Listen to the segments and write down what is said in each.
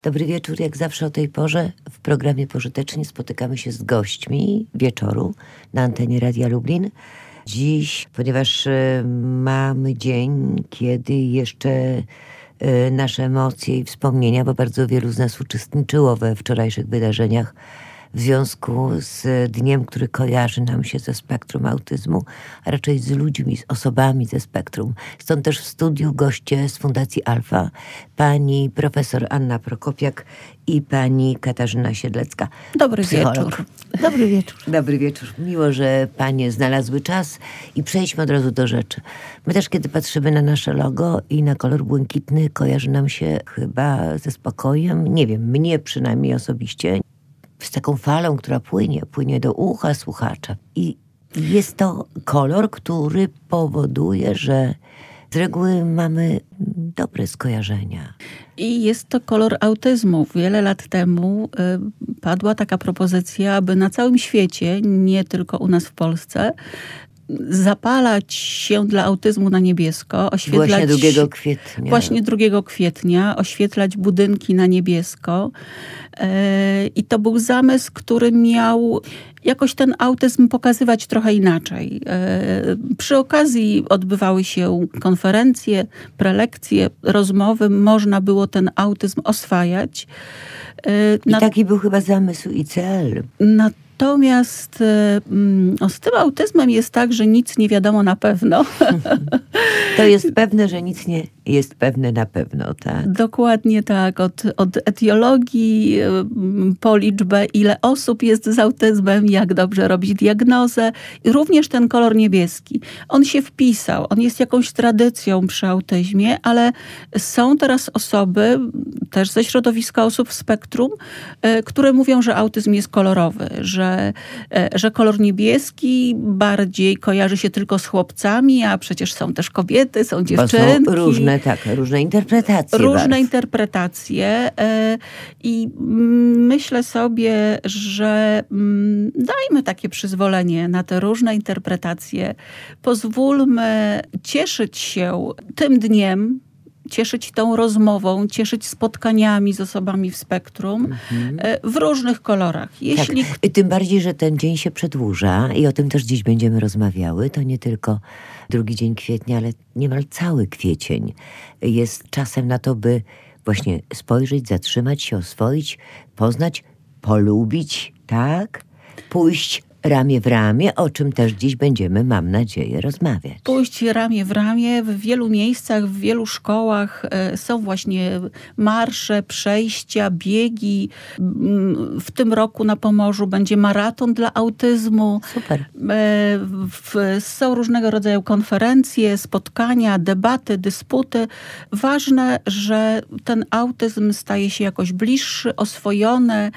Dobry wieczór, jak zawsze o tej porze w programie Pożytecznie spotykamy się z gośćmi wieczoru na antenie Radia Lublin. Dziś, ponieważ mamy dzień, kiedy jeszcze nasze emocje i wspomnienia, bo bardzo wielu z nas uczestniczyło we wczorajszych wydarzeniach w związku z dniem, który kojarzy nam się ze spektrum autyzmu, a raczej z ludźmi, z osobami ze spektrum. Stąd też w studiu goście z Fundacji Alfa, pani profesor Anna Prokopiak i pani Katarzyna Siedlecka. Dobry psycholog. wieczór. Dobry wieczór. Dobry wieczór. Miło, że panie znalazły czas i przejdźmy od razu do rzeczy. My też, kiedy patrzymy na nasze logo i na kolor błękitny, kojarzy nam się chyba ze spokojem. Nie wiem, mnie przynajmniej osobiście. Z taką falą, która płynie do ucha słuchacza. I jest to kolor, który powoduje, że z reguły mamy dobre skojarzenia. I jest to kolor autyzmu. Wiele lat temu padła taka propozycja, aby na całym świecie, nie tylko u nas w Polsce, zapalać się dla autyzmu na niebiesko, oświetlać... Właśnie 2 kwietnia. Właśnie 2 kwietnia, oświetlać budynki na niebiesko. I to był zamysł, który miał jakoś ten autyzm pokazywać trochę inaczej. Przy okazji odbywały się konferencje, prelekcje, rozmowy. Można było ten autyzm oswajać. I taki był chyba zamysł i cel. Natomiast z tym autyzmem jest tak, że nic nie wiadomo na pewno. To jest pewne, że nic nie jest pewne na pewno, tak? Dokładnie tak. Od etiologii po liczbę, ile osób jest z autyzmem, jak dobrze robić diagnozę. I również ten kolor niebieski. On się wpisał. On jest jakąś tradycją przy autyzmie, ale są teraz osoby, też ze środowiska osób w spektrum, które mówią, że autyzm jest kolorowy, że kolor niebieski bardziej kojarzy się tylko z chłopcami, a przecież są też kobiety, są dziewczynki. Bo są różne interpretacje. Różne interpretacje i myślę sobie, że dajmy takie przyzwolenie na te różne interpretacje. Pozwólmy cieszyć się tym dniem, cieszyć tą rozmową, cieszyć spotkaniami z osobami w spektrum w różnych kolorach. Jeśli... Tak. Tym bardziej, że ten dzień się przedłuża i o tym też dziś będziemy rozmawiały. To nie tylko 2 dzień kwietnia, ale niemal cały kwiecień jest czasem na to, by właśnie spojrzeć, zatrzymać się, oswoić, poznać, polubić, tak? Pójść ramię w ramię, o czym też dziś będziemy, mam nadzieję, rozmawiać. Pójść ramię w ramię. W wielu miejscach, w wielu szkołach są właśnie marsze, przejścia, biegi. W tym roku na Pomorzu będzie maraton dla autyzmu. Super. Są różnego rodzaju konferencje, spotkania, debaty, dysputy. Ważne, że ten autyzm staje się jakoś bliższy, oswojony,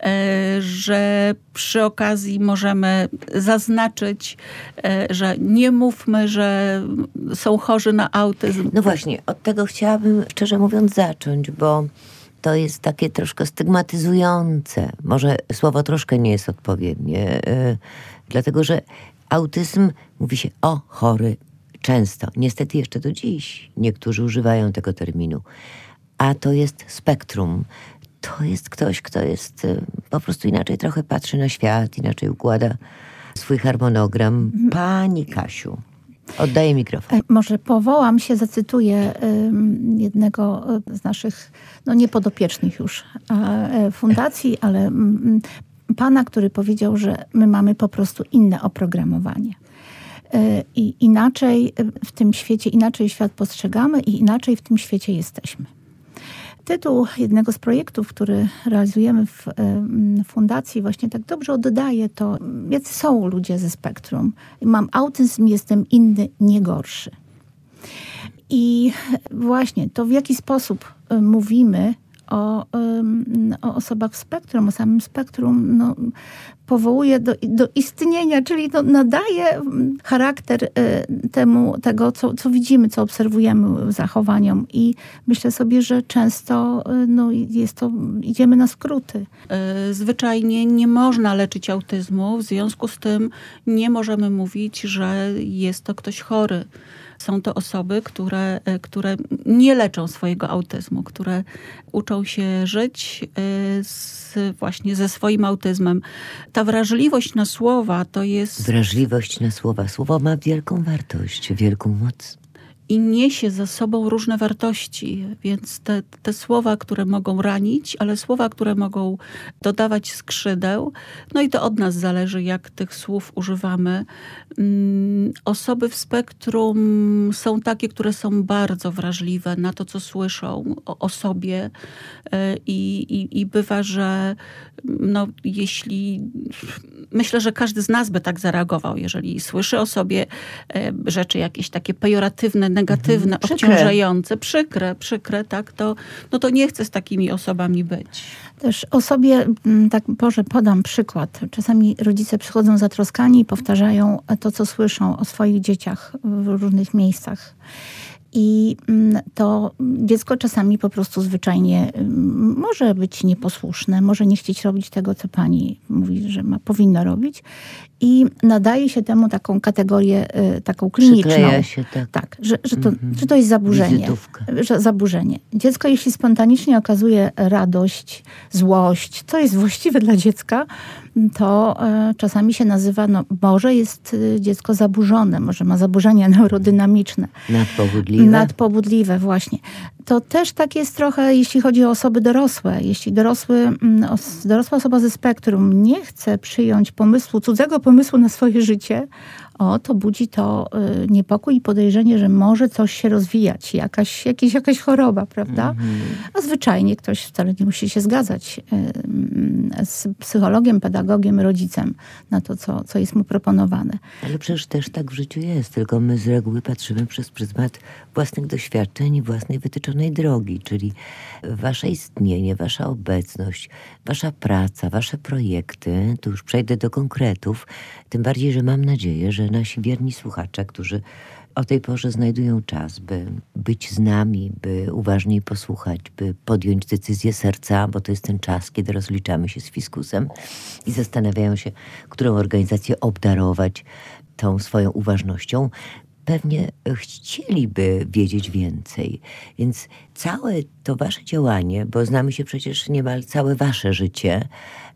że przy okazji możemy zaznaczyć, że nie mówmy, że są chorzy na autyzm. No właśnie, od tego chciałabym, szczerze mówiąc, zacząć, bo to jest takie troszkę stygmatyzujące. Może słowo troszkę nie jest odpowiednie, dlatego że autyzm mówi się o chory często. Niestety jeszcze do dziś niektórzy używają tego terminu. A to jest spektrum. To jest ktoś, kto jest po prostu inaczej trochę patrzy na świat, inaczej układa swój harmonogram. Pani Kasiu, oddaję mikrofon. Może powołam się, zacytuję jednego z naszych, niepodopiecznych już fundacji, ale pana, który powiedział, że my mamy po prostu inne oprogramowanie. I inaczej w tym świecie, inaczej świat postrzegamy i inaczej w tym świecie jesteśmy. Tytuł jednego z projektów, który realizujemy w fundacji, właśnie tak dobrze oddaje to, jacy są ludzie ze spektrum. Mam autyzm, jestem inny, nie gorszy. I właśnie to, w jaki sposób mówimy o osobach w spektrum, o samym spektrum, powołuje do istnienia, czyli nadaje charakter tego, co widzimy, co obserwujemy zachowaniom. I myślę sobie, że często idziemy na skróty. Zwyczajnie nie można leczyć autyzmu, w związku z tym nie możemy mówić, że jest to ktoś chory. są to osoby, które nie leczą swojego autyzmu, które uczą się żyć właśnie ze swoim autyzmem. Ta wrażliwość na słowa to jest... Wrażliwość na słowa. Słowo ma wielką wartość, wielką moc. I niesie za sobą różne wartości, więc te słowa, które mogą ranić, ale słowa, które mogą dodawać skrzydeł, no i to od nas zależy, jak tych słów używamy. Osoby w spektrum są takie, które są bardzo wrażliwe na to, co słyszą o sobie i bywa, że no, myślę, że każdy z nas by tak zareagował, jeżeli słyszy o sobie rzeczy jakieś takie pejoratywne, negatywne, obciążające, przykre, tak, to nie chcę z takimi osobami być. Też o sobie, tak Boże, podam przykład. Czasami rodzice przychodzą zatroskani i powtarzają to, co słyszą o swoich dzieciach w różnych miejscach. I to dziecko czasami po prostu zwyczajnie może być nieposłuszne, może nie chcieć robić tego, co pani mówi, że powinno robić. I nadaje się temu taką kategorię, taką kliniczną. Przykleja się, tak. Że to jest zaburzenie. Zaburzenie. Dziecko, jeśli spontanicznie okazuje radość, złość, co jest właściwe dla dziecka, to czasami się nazywa, może jest dziecko zaburzone, może ma zaburzenia neurodynamiczne. Nadpobudliwe, właśnie. To też tak jest trochę, jeśli chodzi o osoby dorosłe. Jeśli dorosła osoba ze spektrum nie chce przyjąć cudzego pomysłu na swoje życie, to budzi to niepokój i podejrzenie, że może coś się rozwijać, jakaś choroba, prawda? A zwyczajnie ktoś wcale nie musi się zgadzać z psychologiem, pedagogiem, rodzicem na to, co jest mu proponowane. Ale przecież też tak w życiu jest, tylko my z reguły patrzymy przez pryzmat własnych doświadczeń i własnej wytyczonej drogi, czyli wasze istnienie, wasza obecność, wasza praca, wasze projekty, tu już przejdę do konkretów, tym bardziej, że mam nadzieję, że nasi wierni słuchacze, którzy o tej porze znajdują czas, by być z nami, by uważniej posłuchać, by podjąć decyzję serca, bo to jest ten czas, kiedy rozliczamy się z fiskusem i zastanawiają się, którą organizację obdarować tą swoją uważnością, pewnie chcieliby wiedzieć więcej. Więc całe to wasze działanie, bo znamy się przecież niemal całe wasze życie,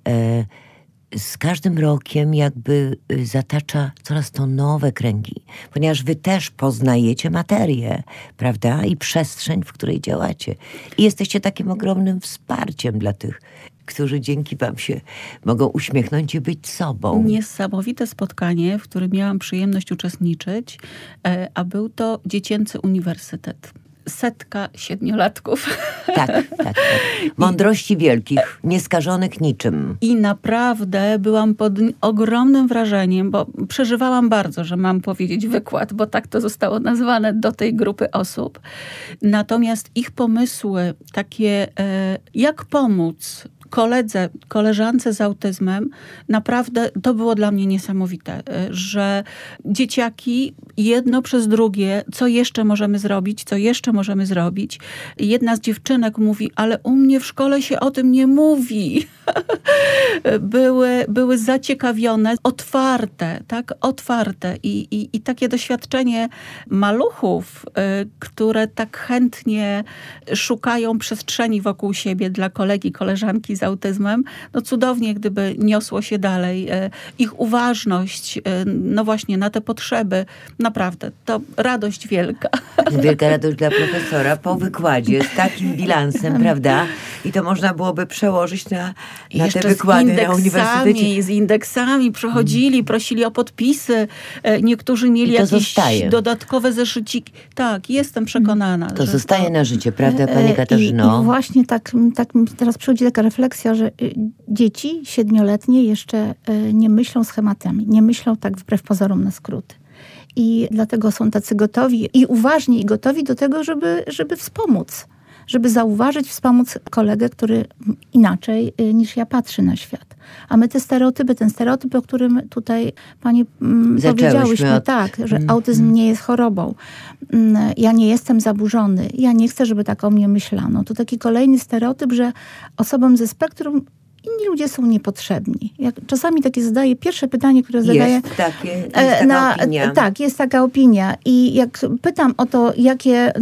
z każdym rokiem jakby zatacza coraz to nowe kręgi, ponieważ wy też poznajecie materię, prawda? I przestrzeń, w której działacie. I jesteście takim ogromnym wsparciem dla tych, którzy dzięki wam się mogą uśmiechnąć i być sobą. Niesamowite spotkanie, w którym miałam przyjemność uczestniczyć, a był to dziecięcy uniwersytet. 100 7-latków. Tak. Mądrości wielkich, nieskażonych niczym. I naprawdę byłam pod ogromnym wrażeniem, bo przeżywałam bardzo, że mam powiedzieć wykład, bo tak to zostało nazwane do tej grupy osób. Natomiast ich pomysły takie, jak pomóc koleżance z autyzmem, naprawdę to było dla mnie niesamowite, że dzieciaki jedno przez drugie, co jeszcze możemy zrobić. Jedna z dziewczynek mówi, ale u mnie w szkole się o tym nie mówi. Były zaciekawione, otwarte i takie doświadczenie maluchów, które tak chętnie szukają przestrzeni wokół siebie dla kolegi, koleżanki z autyzmem, cudownie, gdyby niosło się dalej. Ich uważność, właśnie na te potrzeby, naprawdę, to radość wielka. Wielka radość dla profesora po wykładzie z takim bilansem, prawda? I to można byłoby przełożyć na te wykłady na uniwersytecie. Z indeksami przychodzili, prosili o podpisy. Niektórzy mieli jakieś dodatkowe zeszyciki. Tak, jestem przekonana. To zostaje na życie, prawda, pani Katarzyno? I właśnie tak teraz przychodzi taka refleksja, że dzieci 7-letnie jeszcze nie myślą schematami, nie myślą tak wbrew pozorom na skróty. I dlatego są tacy gotowi i uważni i gotowi do tego, żeby wspomóc. Żeby zauważyć, wspomóc kolegę, który inaczej niż ja patrzy na świat. A my ten stereotyp, o którym tutaj pani powiedziałyśmy, że autyzm nie jest chorobą. Ja nie jestem zaburzony. Ja nie chcę, żeby tak o mnie myślano. To taki kolejny stereotyp, że osobom ze spektrum Inni ludzie są niepotrzebni. Czasami takie zadaję, pierwsze pytanie, które zadaję... Jest taka opinia. Tak, jest taka opinia. I jak pytam o to, jakie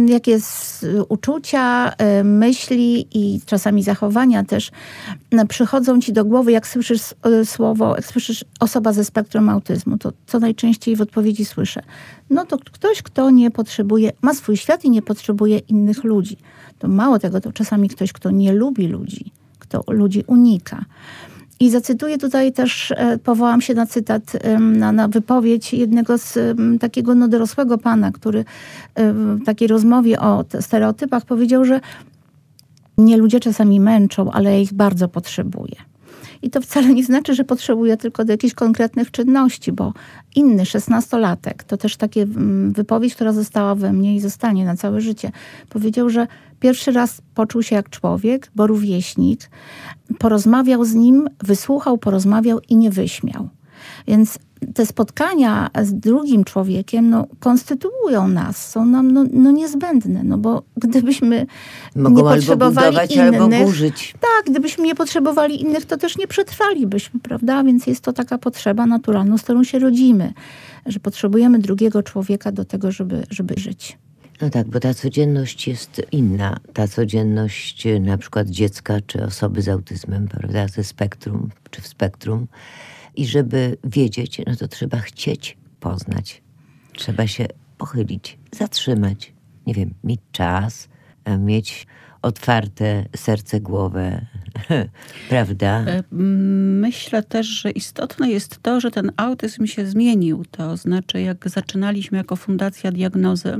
uczucia, myśli i czasami zachowania też przychodzą ci do głowy, jak słyszysz słowo, jak słyszysz osoba ze spektrum autyzmu, to co najczęściej w odpowiedzi słyszę? No to ktoś, kto nie potrzebuje, ma swój świat i nie potrzebuje innych ludzi. To mało tego, to czasami ktoś, kto nie lubi ludzi, kto ludzi unika. I zacytuję tutaj też, powołam się na cytat, na wypowiedź jednego z takiego dorosłego pana, który w takiej rozmowie o stereotypach powiedział, że mnie ludzie czasami męczą, ale ja ich bardzo potrzebuję. I to wcale nie znaczy, że potrzebuję tylko do jakichś konkretnych czynności, bo inny 16-latek, to też takie wypowiedź, która została we mnie i zostanie na całe życie, powiedział, że pierwszy raz poczuł się jak człowiek, bo rówieśnik, porozmawiał z nim, wysłuchał, porozmawiał i nie wyśmiał. Więc te spotkania z drugim człowiekiem konstytuują nas, są nam niezbędne, bo gdybyśmy mogą nie potrzebowali albo budować, innych, albo burzyć. Tak, gdybyśmy nie potrzebowali innych, to też nie przetrwalibyśmy, prawda? Więc jest to taka potrzeba naturalna, z którą się rodzimy, że potrzebujemy drugiego człowieka do tego, żeby żyć. No tak, bo ta codzienność jest inna. Ta codzienność na przykład dziecka, czy osoby z autyzmem, prawda, ze spektrum, czy w spektrum. I żeby wiedzieć, to trzeba chcieć poznać. Trzeba się pochylić, zatrzymać. Nie wiem, mieć czas, mieć otwarte serce, głowę, prawda? Myślę też, że istotne jest to, że ten autyzm się zmienił. To znaczy, jak zaczynaliśmy jako Fundacja Diagnozy,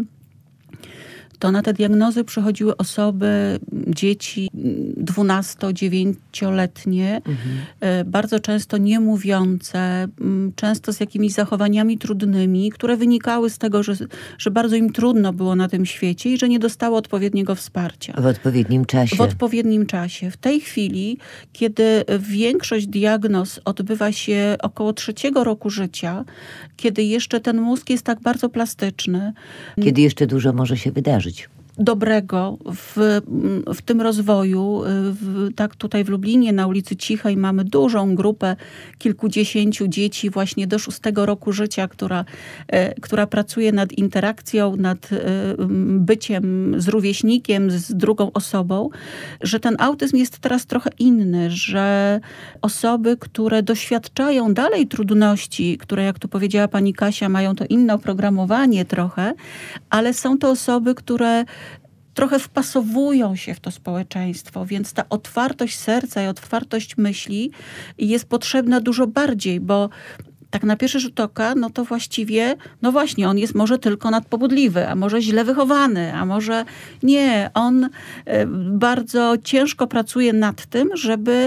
to na te diagnozy przychodziły osoby, dzieci 12-9-letnie, bardzo często niemówiące, często z jakimiś zachowaniami trudnymi, które wynikały z tego, że bardzo im trudno było na tym świecie i że nie dostało odpowiedniego wsparcia. W odpowiednim czasie. W odpowiednim czasie. W tej chwili, kiedy większość diagnoz odbywa się około 3 roku życia, kiedy jeszcze ten mózg jest tak bardzo plastyczny. Kiedy jeszcze dużo może się wydarzyć. Dobrego w tym rozwoju. Tak tutaj w Lublinie na ulicy Cichej mamy dużą grupę kilkudziesięciu dzieci właśnie do 6 roku życia, która pracuje nad interakcją, nad byciem z rówieśnikiem, z drugą osobą, że ten autyzm jest teraz trochę inny, że osoby, które doświadczają dalej trudności, które jak tu powiedziała pani Kasia, mają to inne oprogramowanie trochę, ale są to osoby, które trochę wpasowują się w to społeczeństwo, więc ta otwartość serca i otwartość myśli jest potrzebna dużo bardziej, bo tak na pierwszy rzut oka, to właściwie, właśnie, on jest może tylko nadpobudliwy, a może źle wychowany, a może nie. On bardzo ciężko pracuje nad tym, żeby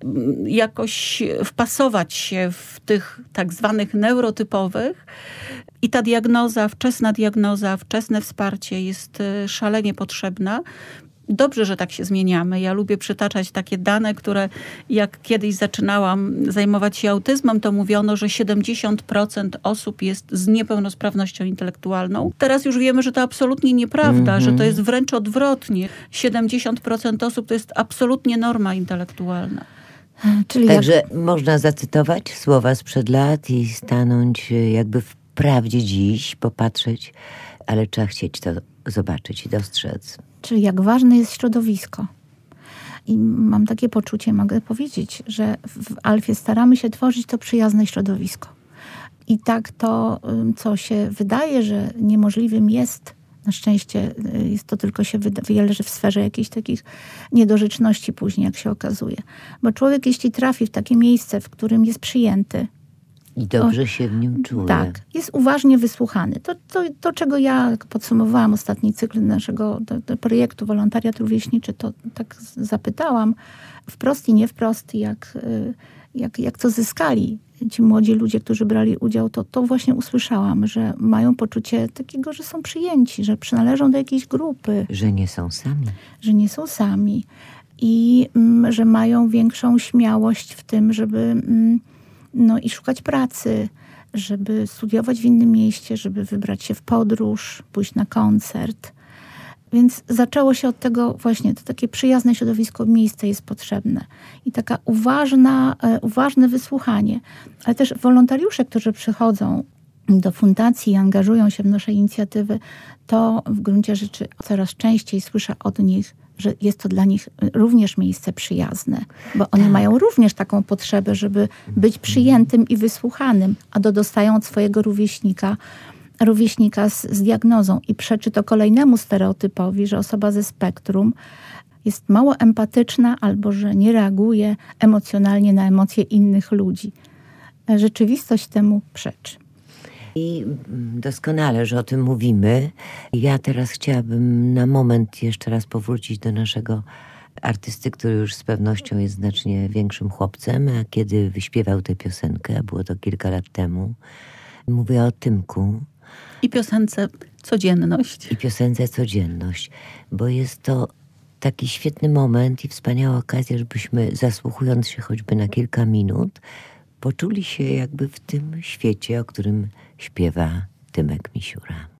jakoś wpasować się w tych tak zwanych neurotypowych. I ta diagnoza, wczesne wsparcie jest szalenie potrzebna. Dobrze, że tak się zmieniamy. Ja lubię przytaczać takie dane, które jak kiedyś zaczynałam zajmować się autyzmem, to mówiono, że 70% osób jest z niepełnosprawnością intelektualną. Teraz już wiemy, że to absolutnie nieprawda, że to jest wręcz odwrotnie. 70% osób to jest absolutnie norma intelektualna. Także można zacytować słowa sprzed lat i stanąć jakby w prawdzie dziś, popatrzeć, ale trzeba chcieć to zobaczyć i dostrzec. Czyli jak ważne jest środowisko. I mam takie poczucie, mogę powiedzieć, że w Alfie staramy się tworzyć to przyjazne środowisko. I tak to, co się wydaje, że niemożliwym jest, na szczęście jest to tylko się leży w sferze jakichś takich niedorzeczności później, jak się okazuje. Bo człowiek, jeśli trafi w takie miejsce, w którym jest przyjęty, i dobrze się w nim czuje. Tak, jest uważnie wysłuchany. To czego ja podsumowałam ostatni cykl naszego projektu Wolontariat Rówieśniczy, to tak zapytałam wprost i nie wprost, jak to zyskali ci młodzi ludzie, którzy brali udział, to właśnie usłyszałam, że mają poczucie takiego, że są przyjęci, że przynależą do jakiejś grupy. Że nie są sami. Że nie są sami. I że mają większą śmiałość w tym, żeby i szukać pracy, żeby studiować w innym mieście, żeby wybrać się w podróż, pójść na koncert. Więc zaczęło się od tego właśnie, to takie przyjazne środowisko, miejsce jest potrzebne. I taka uważne wysłuchanie. Ale też wolontariusze, którzy przychodzą do fundacji i angażują się w nasze inicjatywy, to w gruncie rzeczy coraz częściej słyszę od nich, że jest to dla nich również miejsce przyjazne. Bo oni mają również taką potrzebę, żeby być przyjętym i wysłuchanym, a dostają od swojego rówieśnika z diagnozą. I przeczy to kolejnemu stereotypowi, że osoba ze spektrum jest mało empatyczna albo że nie reaguje emocjonalnie na emocje innych ludzi. Rzeczywistość temu przeczy. I doskonale, że o tym mówimy. Ja teraz chciałabym na moment jeszcze raz powrócić do naszego artysty, który już z pewnością jest znacznie większym chłopcem, a kiedy wyśpiewał tę piosenkę, a było to kilka lat temu, mówię o Tymku. I piosence Codzienność. I piosence Codzienność, bo jest to taki świetny moment i wspaniała okazja, żebyśmy, zasłuchując się choćby na kilka minut, poczuli się jakby w tym świecie, o którym śpiewa Tymek Misiura.